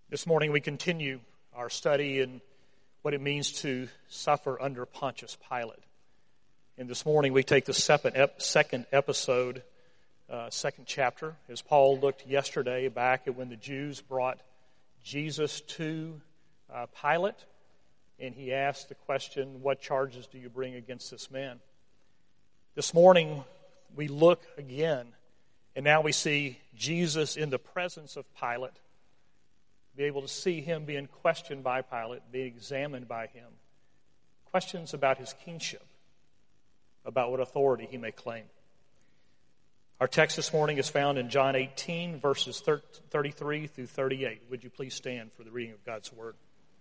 This morning we continue our study in what it means to suffer under Pontius Pilate. And this morning we take the second episode, second chapter, as Paul looked yesterday back at when the Jews brought Jesus to Pilate, and he asked the question, what charges do you bring against this man? This morning we look again, and now we see Jesus in the presence of Pilate, be able to see him being questioned by Pilate, being examined by him. Questions about his kingship, about what authority he may claim. Our text this morning is found in John 18, verses 33 through 38. Would you please stand for the reading of God's Word?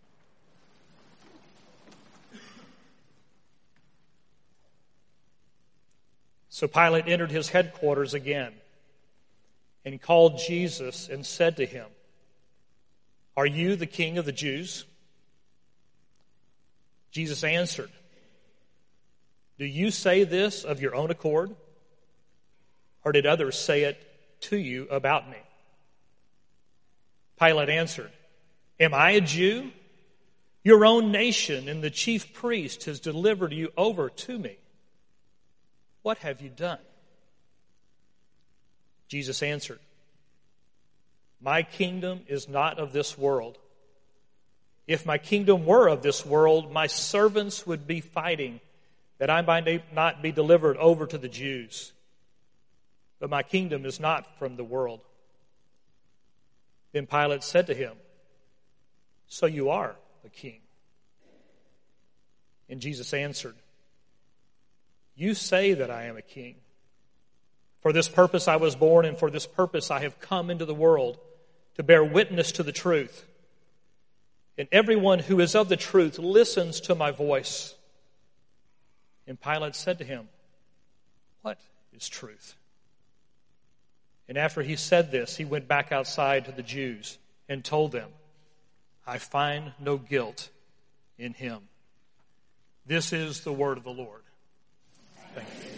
So Pilate entered his headquarters again and called Jesus and said to him, "Are you the king of the Jews?" Jesus answered, "Do you say this of your own accord, or did others say it to you about me?" Pilate answered, "Am I a Jew? Your own nation and the chief priest has delivered you over to me. What have you done?" Jesus answered, "My kingdom is not of this world. If my kingdom were of this world, my servants would be fighting that I might not be delivered over to the Jews. But my kingdom is not from the world." Then Pilate said to him, "So you are a king?" And Jesus answered, "You say that I am a king. For this purpose I was born, and for this purpose I have come into the world, to bear witness to the truth. And everyone who is of the truth listens to my voice." And Pilate said to him, "What is truth?" And after he said this, he went back outside to the Jews and told them, "I find no guilt in him." This is the word of the Lord. Thank you.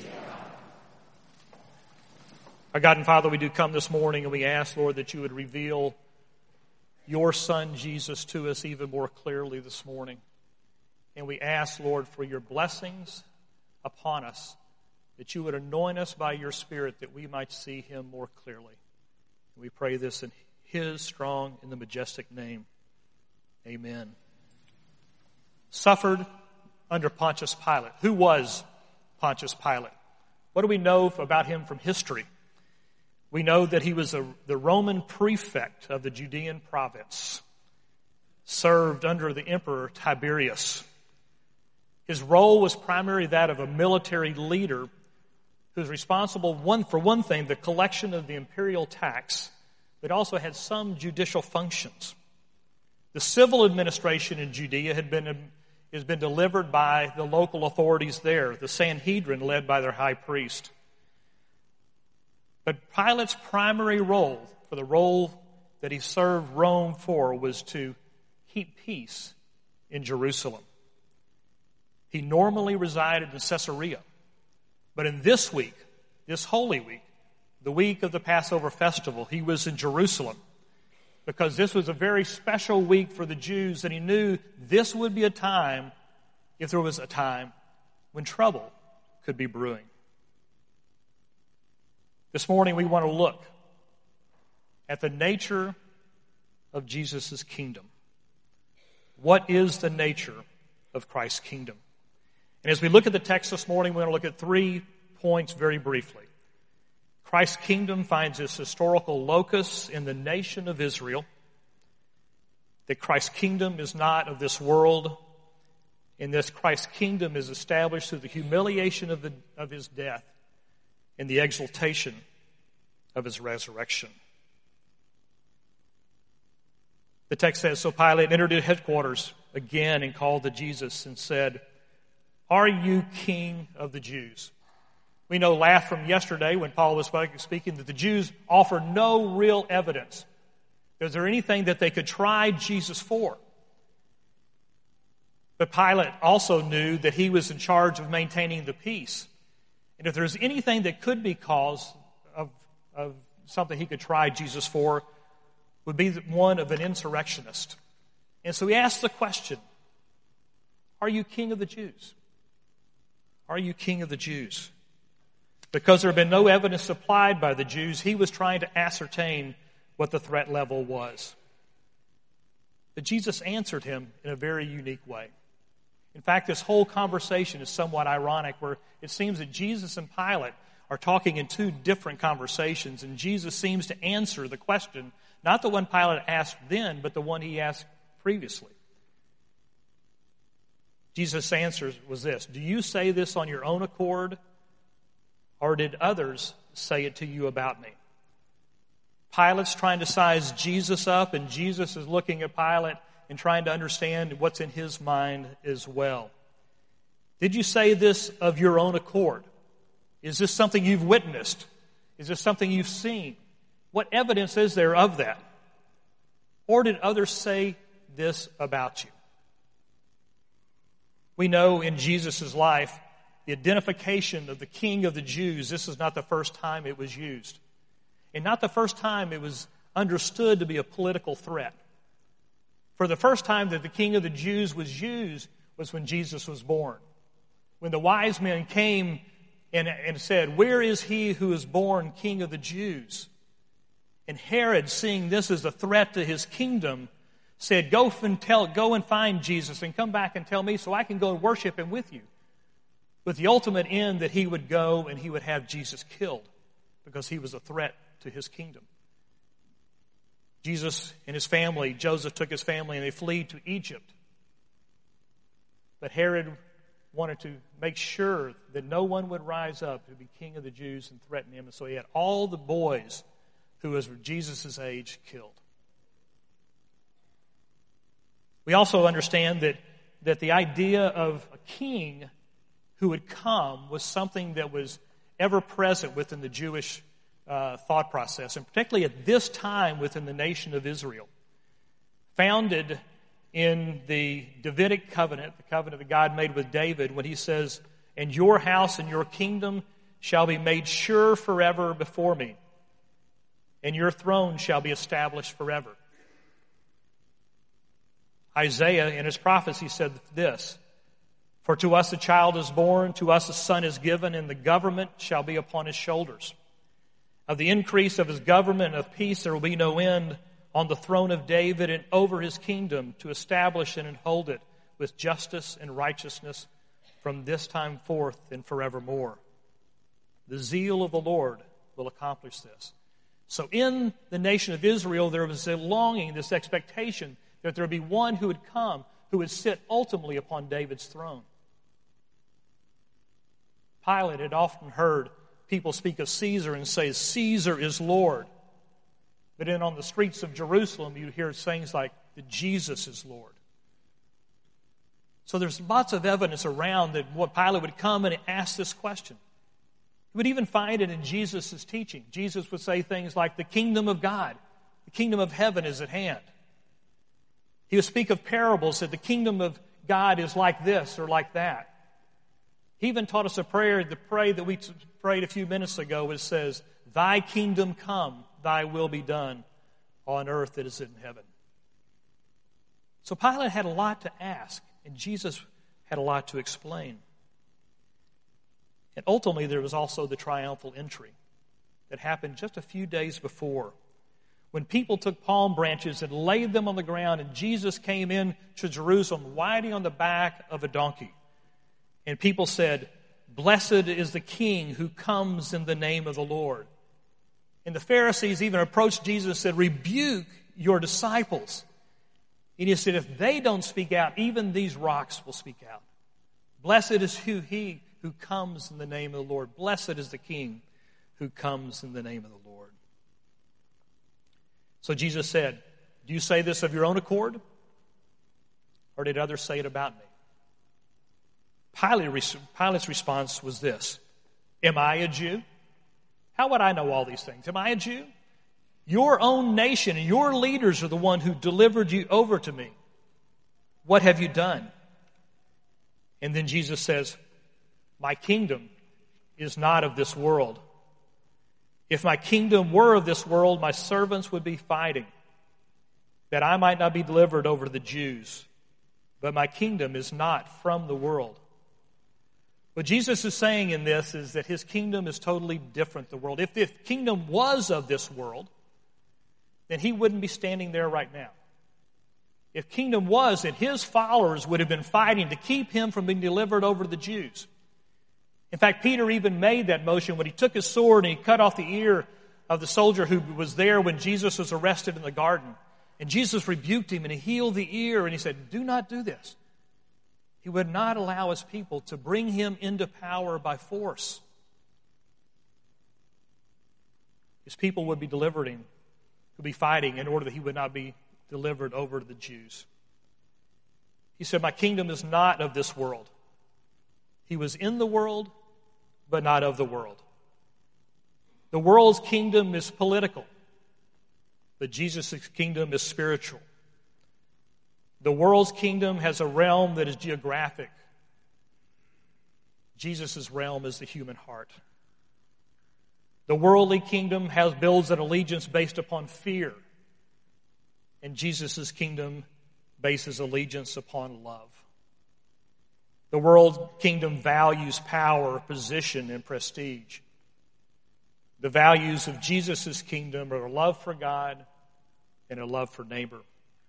Our God and Father, we do come this morning and we ask, Lord, that you would reveal your Son, Jesus, to us even more clearly this morning. And we ask, Lord, for your blessings upon us, that you would anoint us by your Spirit that we might see him more clearly. And we pray this in his strong and the majestic name. Amen. Suffered under Pontius Pilate. Who was Pontius Pilate? What do we know about him from history? We know that he was the Roman prefect of the Judean province, served under the Emperor Tiberius. His role was primarily that of a military leader who was responsible, for one thing, the collection of the imperial tax, but also had some judicial functions. The civil administration in Judea has been delivered by the local authorities there, the Sanhedrin led by their high priest. But Pilate's primary role, for the role that he served Rome for, was to keep peace in Jerusalem. He normally resided in Caesarea. But in this week, this Holy Week, the week of the Passover festival, he was in Jerusalem because this was a very special week for the Jews, and he knew this would be a time, if there was a time, when trouble could be brewing. This morning we want to look at the nature of Jesus' kingdom. What is the nature of Christ's kingdom? And as we look at the text this morning, we're going to look at 3 points very briefly. Christ's kingdom finds its historical locus in the nation of Israel. That Christ's kingdom is not of this world. And this Christ's kingdom is established through the humiliation of his death and the exaltation of his resurrection. The text says, "So Pilate entered his headquarters again and called to Jesus and said, 'Are you king of the Jews?'" We know from yesterday when Paul was speaking that the Jews offered no real evidence. Was there anything that they could try Jesus for? But Pilate also knew that he was in charge of maintaining the peace. And if there's anything that could be cause of something he could try Jesus for, would be one of an insurrectionist. And so he asked the question, are you king of the Jews? Are you king of the Jews? Because there had been no evidence supplied by the Jews, he was trying to ascertain what the threat level was. But Jesus answered him in a very unique way. In fact, this whole conversation is somewhat ironic, where it seems that Jesus and Pilate are talking in two different conversations, and Jesus seems to answer the question, not the one Pilate asked then, but the one he asked previously. Jesus' answer was this: do you say this on your own accord, or did others say it to you about me? Pilate's trying to size Jesus up, and Jesus is looking at Pilate and trying to understand what's in his mind as well. Did you say this of your own accord? Is this something you've witnessed? Is this something you've seen? What evidence is there of that? Or did others say this about you? We know in Jesus' life, the identification of the King of the Jews, this is not the first time it was used. And not the first time it was understood to be a political threat. For the first time that the King of the Jews was used was when Jesus was born. When the wise men came and said, where is he who is born King of the Jews? And Herod, seeing this as a threat to his kingdom, said, go and find Jesus and come back and tell me so I can go and worship him with you. With the ultimate end that he would go and he would have Jesus killed because he was a threat to his kingdom. Jesus and his family, Joseph took his family and they fled to Egypt. But Herod wanted to make sure that no one would rise up to be king of the Jews and threaten him. And so he had all the boys who was Jesus' age killed. We also understand that the idea of a king who would come was something that was ever present within the Jewish thought process, and particularly at this time within the nation of Israel. Founded in the Davidic covenant, the covenant that God made with David, when he says, and your house and your kingdom shall be made sure forever before me, and your throne shall be established forever. Isaiah, in his prophecy, said this, for to us a child is born, to us a son is given, and the government shall be upon his shoulders. Of the increase of his government and of peace there will be no end on the throne of David and over his kingdom, to establish it and hold it with justice and righteousness from this time forth and forevermore. The zeal of the Lord will accomplish this. So in the nation of Israel, there was a longing, this expectation that there would be one who would come, who would sit ultimately upon David's throne. Pilate had often heard people speak of Caesar and say, Caesar is Lord. But then on the streets of Jerusalem, you hear things like, that Jesus is Lord. So there's lots of evidence around that what Pilate would come and ask this question. You would even find it in Jesus' teaching. Jesus would say things like, the kingdom of God, the kingdom of heaven is at hand. He would speak of parables that the kingdom of God is like this or like that. He even taught us a prayer, the prayer that we prayed a few minutes ago, which says, thy kingdom come, thy will be done on earth as in heaven. So Pilate had a lot to ask, and Jesus had a lot to explain. And ultimately, there was also the triumphal entry that happened just a few days before, when people took palm branches and laid them on the ground, and Jesus came in to Jerusalem riding on the back of a donkey. And people said, blessed is the King who comes in the name of the Lord. And the Pharisees even approached Jesus and said, rebuke your disciples. And he said, if they don't speak out, even these rocks will speak out. Blessed is he who comes in the name of the Lord. Blessed is the King who comes in the name of the Lord. So Jesus said, do you say this of your own accord? Or did others say it about me? Pilate's response was this, am I a Jew? How would I know all these things? Am I a Jew? Your own nation and your leaders are the one who delivered you over to me. What have you done? And then Jesus says, my kingdom is not of this world. If my kingdom were of this world, my servants would be fighting, that I might not be delivered over to the Jews, but my kingdom is not from the world. What Jesus is saying in this is that his kingdom is totally different than the world. If the kingdom was of this world, then he wouldn't be standing there right now. If kingdom was, then his followers would have been fighting to keep him from being delivered over to the Jews. In fact, Peter even made that motion when he took his sword and he cut off the ear of the soldier who was there when Jesus was arrested in the garden. And Jesus rebuked him and he healed the ear and he said, "Do not do this." He would not allow his people to bring him into power by force. His people would be delivering, would be fighting in order that he would not be delivered over to the Jews. He said, "My kingdom is not of this world." He was in the world, but not of the world. The world's kingdom is political, but Jesus' kingdom is spiritual. The world's kingdom has a realm that is geographic. Jesus' realm is the human heart. The worldly kingdom builds an allegiance based upon fear, and Jesus' kingdom bases allegiance upon love. The world's kingdom values power, position, and prestige. The values of Jesus' kingdom are a love for God and a love for neighbor.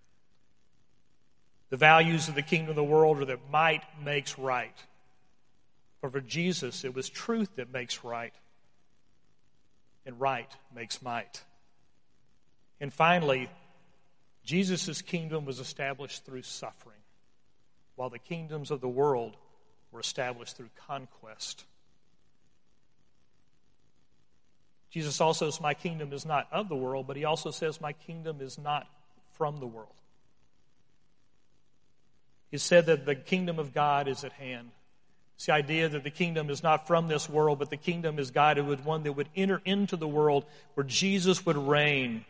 The values of the kingdom of the world are that might makes right. But for Jesus, it was truth that makes right, and right makes might. And finally, Jesus' kingdom was established through suffering, while the kingdoms of the world were established through conquest. Jesus also says, "My kingdom is not of the world," but he also says, "My kingdom is not from the world." He said that the kingdom of God is at hand. It's the idea that the kingdom is not from this world, but the kingdom is God, who would one that would enter into the world where Jesus would reign.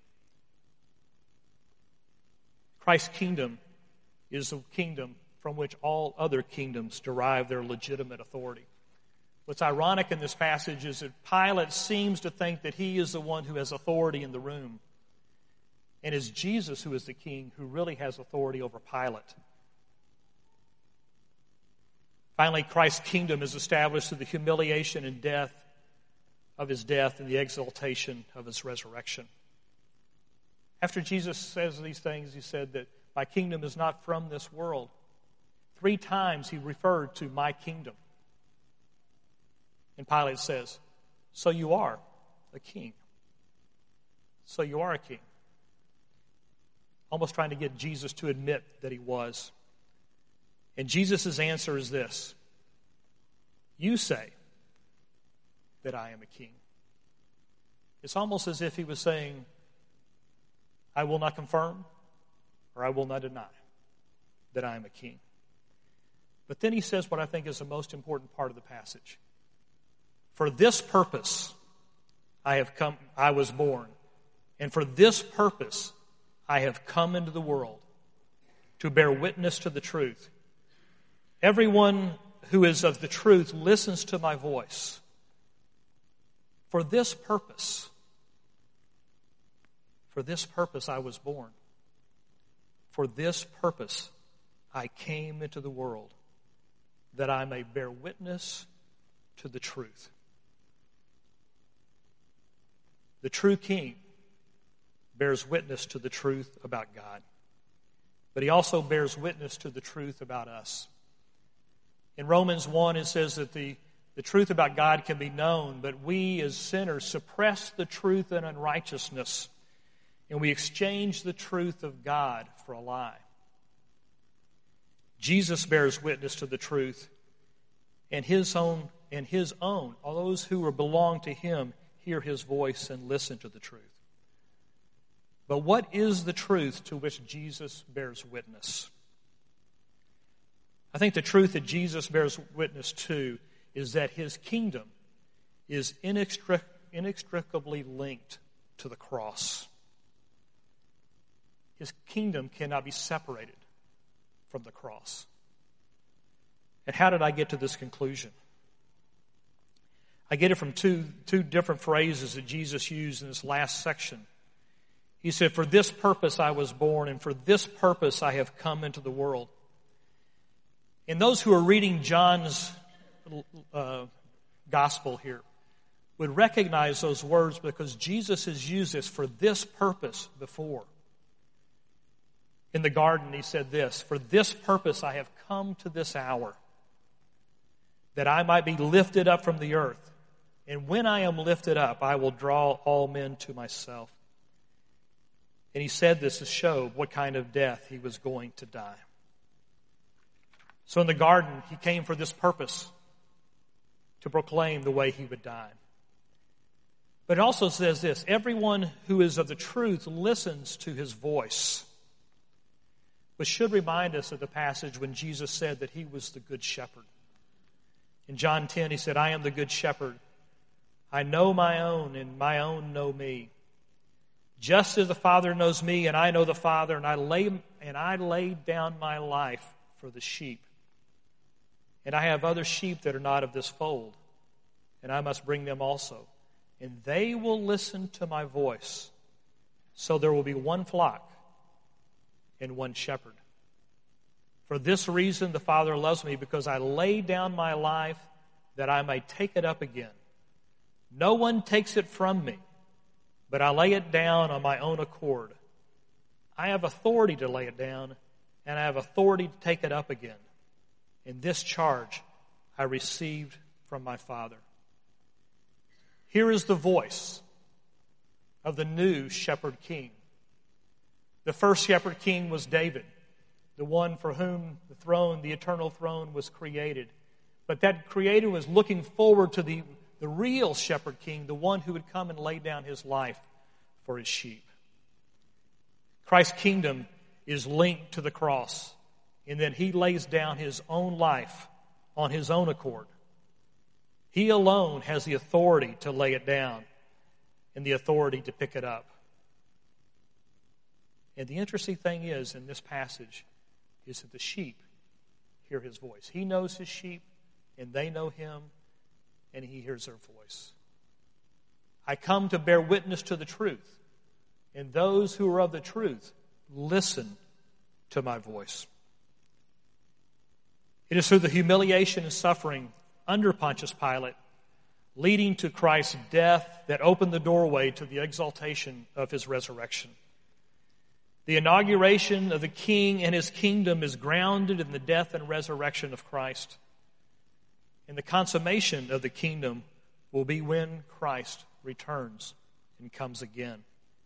Christ's kingdom is the kingdom from which all other kingdoms derive their legitimate authority. What's ironic in this passage is that Pilate seems to think that he is the one who has authority in the room. And it's Jesus who is the king who really has authority over Pilate. Finally, Christ's kingdom is established through the humiliation and death of his death and the exaltation of his resurrection. After Jesus says these things, he said that my kingdom is not from this world. 3 times he referred to my kingdom. And Pilate says, "So you are a king. So you are a king." Almost trying to get Jesus to admit that he was. And Jesus' answer is this: "You say that I am a king." It's almost as if he was saying, "I will not confirm or I will not deny that I am a king." But then he says what I think is the most important part of the passage. "For this purpose I was born, and for this purpose I have come into the world, to bear witness to the truth. Everyone who is of the truth listens to my voice. For this purpose I was born. For this purpose I came into the world, that I may bear witness to the truth." The true king bears witness to the truth about God, but he also bears witness to the truth about us. In Romans 1, it says that the truth about God can be known, but we as sinners suppress the truth in unrighteousness, and we exchange the truth of God for a lie. Jesus bears witness to the truth, and his own, all those who belong to him, hear his voice and listen to the truth. But what is the truth to which Jesus bears witness? I think the truth that Jesus bears witness to is that his kingdom is inextricably linked to the cross. His kingdom cannot be separated from the cross. And how did I get to this conclusion? I get it from two different phrases that Jesus used in this last section. He said, "For this purpose I was born, and for this purpose I have come into the world." And those who are reading John's gospel here would recognize those words because Jesus has used this "for this purpose" before. In the garden, he said this, "For this purpose I have come to this hour, that I might be lifted up from the earth. And when I am lifted up, I will draw all men to myself." And he said this to show what kind of death he was going to die. So in the garden, he came for this purpose, to proclaim the way he would die. But it also says this, everyone who is of the truth listens to his voice. Which should remind us of the passage when Jesus said that he was the good shepherd. In John 10, he said, "I am the good shepherd. I know my own, and my own know me. Just as the Father knows me, and I know the Father, and I lay down my life for the sheep. And I have other sheep that are not of this fold, and I must bring them also. And they will listen to my voice. So there will be one flock and one shepherd. For this reason the Father loves me, because I lay down my life that I may take it up again. No one takes it from me, but I lay it down on my own accord. I have authority to lay it down, and I have authority to take it up again. And this charge I received from my Father." Here is the voice of the new shepherd king. The first shepherd king was David, the one for whom the throne, the eternal throne, was created. But that creator was looking forward to the real shepherd king, the one who would come and lay down his life for his sheep. Christ's kingdom is linked to the cross, in that he lays down his own life on his own accord. He alone has the authority to lay it down and the authority to pick it up. And the interesting thing is, in this passage, is that the sheep hear his voice. He knows his sheep, and they know him, and he hears their voice. "I come to bear witness to the truth, and those who are of the truth listen to my voice." It is through the humiliation and suffering under Pontius Pilate, leading to Christ's death, that opened the doorway to the exaltation of his resurrection. The inauguration of the king and his kingdom is grounded in the death and resurrection of Christ. And the consummation of the kingdom will be when Christ returns and comes again.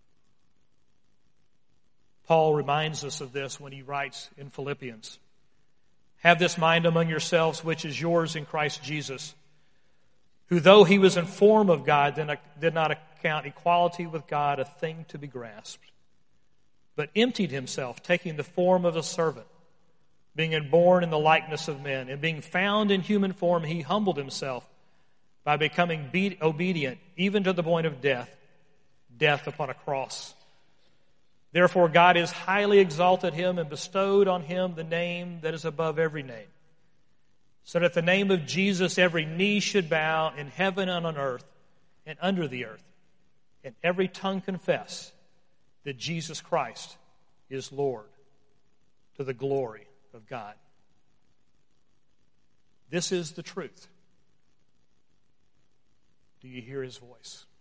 Paul reminds us of this when he writes in Philippians, "Have this mind among yourselves, which is yours in Christ Jesus, who though he was in form of God, did not account equality with God a thing to be grasped, but emptied himself, taking the form of a servant, being born in the likeness of men, and being found in human form, he humbled himself by becoming obedient even to the point of death, death upon a cross. Therefore God has highly exalted him and bestowed on him the name that is above every name, so that at the name of Jesus every knee should bow in heaven and on earth and under the earth, and every tongue confess that Jesus Christ is Lord, to the glory of God." This is the truth. Do you hear his voice?